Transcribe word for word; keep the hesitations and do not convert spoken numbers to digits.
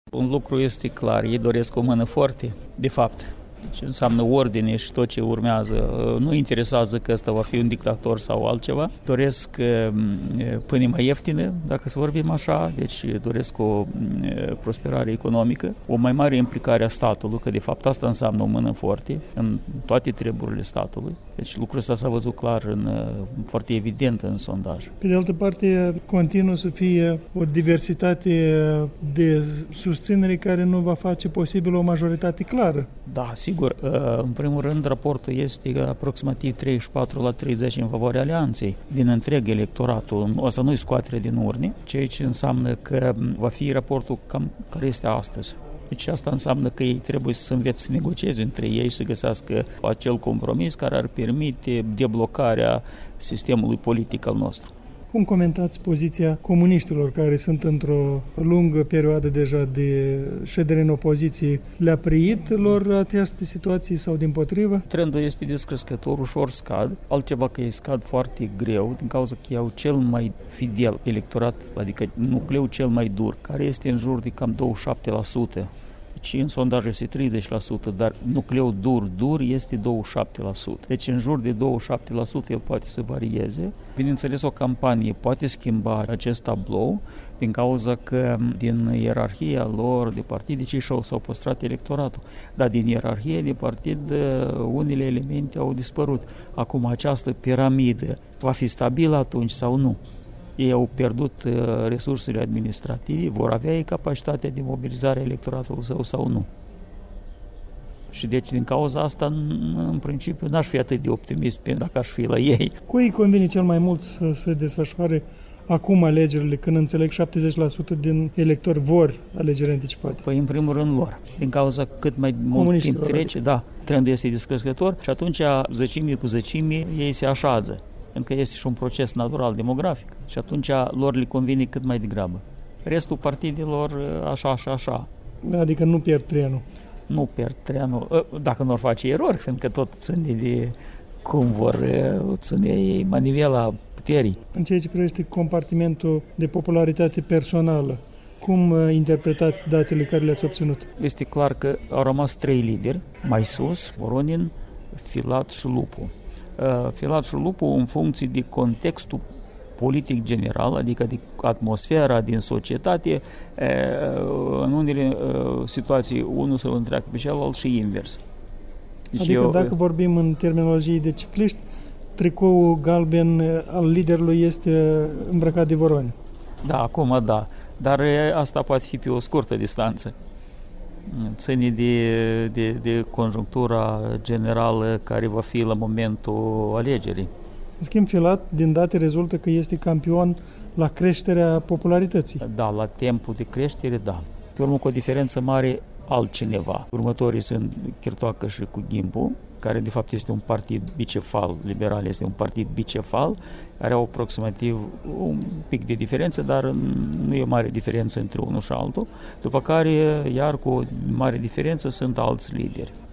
Un lucru este clar, ei doresc o mână forte, de fapt. Ce înseamnă ordine și tot ce urmează. Nu interesează că ăsta va fi un dictator sau altceva. Doresc pâine mai ieftină, dacă să vorbim așa, deci doresc o prosperare economică, o mai mare implicare a statului, că de fapt asta înseamnă o mână forte în toate treburile statului. Deci lucrul ăsta s-a văzut clar, în, foarte evident în sondaj. Pe de altă parte, continuă să fie o diversitate de susținere care nu va face posibil o majoritate clară. Da, sigur. În primul rând, raportul este aproximativ treizeci și patru la treizeci în favoarea alianței din întreg electoratul. Asta nu-i scoatere din urne, ceea ce înseamnă că va fi raportul cam care este astăzi. Deci asta înseamnă că ei trebuie să învețe să negocieze între ei și să găsească acel compromis care ar permite deblocarea sistemului politic al nostru. Cum comentați poziția comuniștilor care sunt într-o lungă perioadă deja de ședere în opoziție? Le-a priit lor această situație sau dimpotrivă? Trendul este descrescător, ușor scad, altceva că ei scad foarte greu din cauza că au cel mai fidel electorat, adică nucleul cel mai dur, care este în jur de cam douăzeci și șapte la sută. Deci în sondaj este treizeci la sută, dar nucleul dur, dur este douăzeci și șapte la sută. Deci în jur de douăzeci și șapte la sută el poate să varieze. Bineînțeles, o campanie poate schimba acest tablou din cauza că din ierarhia lor de partid, deci ei s-au păstrat electoratul, dar din ierarhie de partid unele elemente au dispărut. Acum această piramidă va fi stabilă atunci sau nu? Ei au pierdut resursele administrative, vor avea ei capacitatea de mobilizare a electoratului său sau nu. Și deci din cauza asta, în principiu, n-aș fi atât de optimist dacă aș fi la ei. Cui îi convine cel mai mult să se desfășoare acum alegerile, când înțeleg șaptezeci la sută din electori vor alegeri anticipate? Păi în primul rând lor, din cauza cât mai mult timp trece, da, trendul este descrescător și atunci zecime cu zecime ei se așează. Pentru că este și un proces natural demografic și atunci lor le convine cât mai degrabă. Restul partidelor așa și așa. Adică nu pierd trenul. Nu pierd trenul, dacă nu ar face erori, fiindcă tot ține de cum vor ține ei manivela puterii. În ceea ce privește compartimentul de popularitate personală, cum interpretați datele care le-ați obținut? Este clar că au rămas trei lideri, mai sus, Voronin, Filat și Lupu. Filat și Lupu în funcție de contextul politic general, adică de atmosfera din societate, în unele situații unul se întreacă pe celălalt și invers. Deci adică eu, dacă vorbim în terminologie de cicliști, tricoul galben al liderului este îmbrăcat de Voronin. Da, acum da, dar asta poate fi pe o scurtă distanță. Ține de, de, de conjunctura generală care va fi la momentul alegerii. În schimb, Filat, din date rezultă că este campion la creșterea popularității. Da, la timpul de creștere, da. Pe urmă, cu o diferență mare, altcineva. Următorii sunt Chirtoacă și cu Ghimbu, care de fapt este un partid bicefal, liberal este un partid bicefal, care au aproximativ un pic de diferență, dar nu e mare diferență între unul și altul, după care, iar cu o mare diferență, sunt alți lideri.